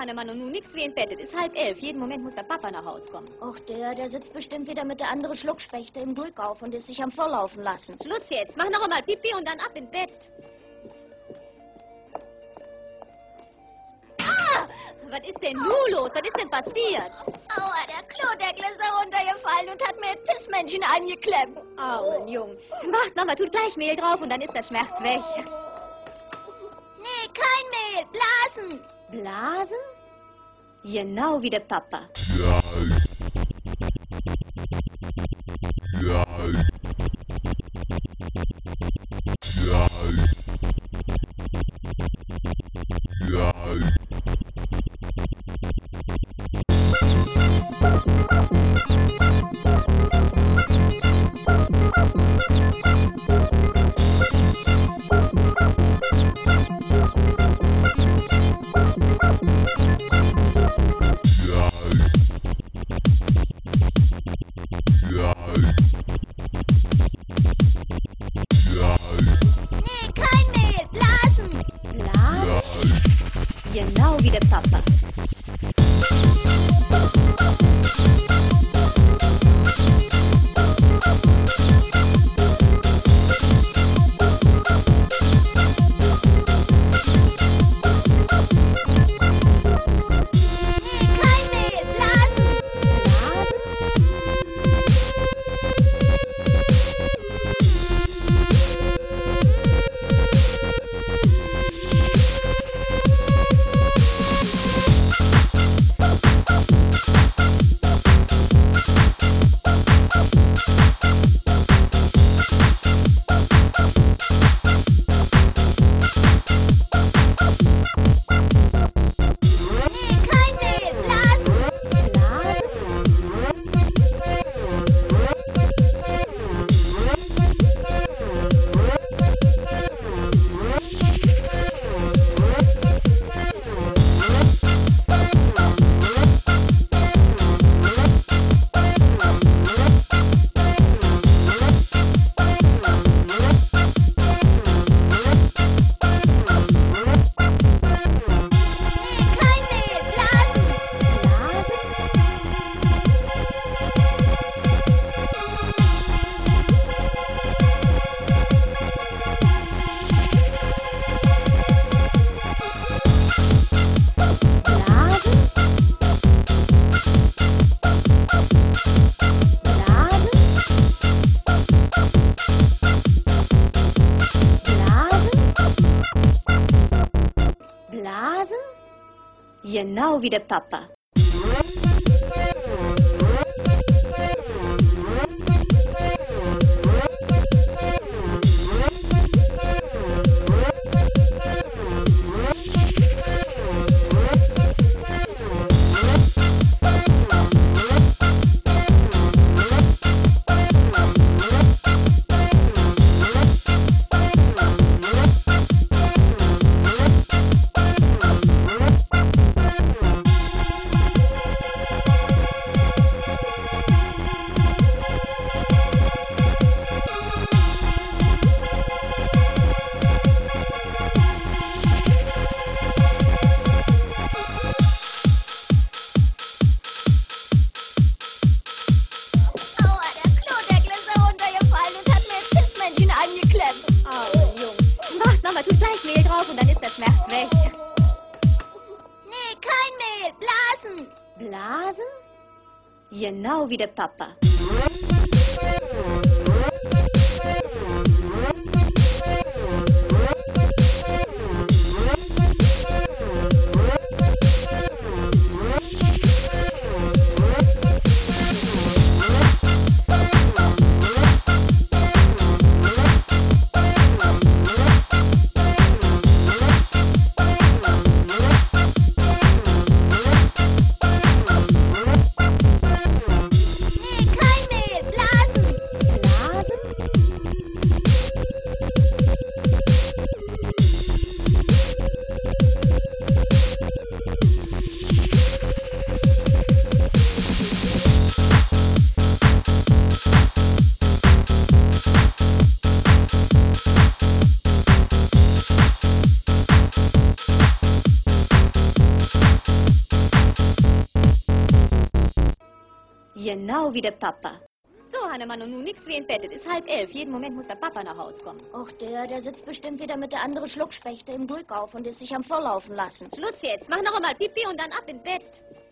Hannemann, und nun nix wie im Bett. Es ist 10:30. Jeden Moment muss der Papa nach Haus kommen. Och, der sitzt bestimmt wieder mit der anderen Schluckspechte im Drückauf und ist sich am Volllaufen lassen. Schluss jetzt. Mach noch einmal Pipi und dann ab ins Bett. Ah! Was ist denn nun los? Was ist denn passiert? Aua, der Klodeckel ist da runtergefallen und hat mir ein Pissmännchen angeklemmt. Armen Jung. Wart, Mama tut gleich Mehl drauf und dann ist der Schmerz weg. Nee, kein Mehl, Blasen. Blasen? Genau wie der Papa. Nee, kein Mehl, Blasen. Blasen? Genau wie der Papa. Blasen? Genau wie der Papa. Mama tut gleich Mehl drauf und dann ist der Schmerz weg. Nee, kein Mehl, Blasen. Blasen? Genau wie der Papa. Genau wie der Papa. So, Hannemann, und nun nix wie im Bett. Es ist 10:30. Jeden Moment muss der Papa nach Hause kommen. Och, der sitzt bestimmt wieder mit der anderen Schluckspechte im Glück auf und ist sich am Volllaufen lassen. Schluss jetzt. Mach noch einmal Pipi und dann ab ins Bett.